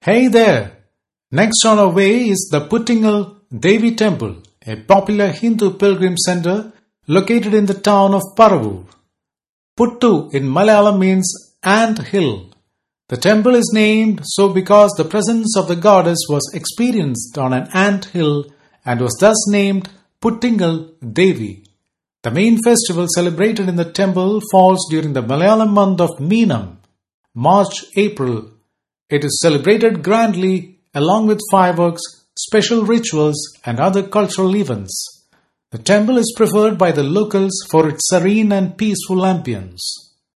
Hey there! Next on our way is the Puttingal Devi Temple, a popular Hindu pilgrim center located in the town of Paravur. Puttu in Malayalam means ant hill. The temple is named so because the presence of the goddess was experienced on an ant hill and was thus named Puttingal Devi. The main festival celebrated in the temple falls during the Malayalam month of Meenam, March-April. It is celebrated grandly along with fireworks, special rituals and other cultural events. The temple is preferred by the locals for its serene and peaceful ambience.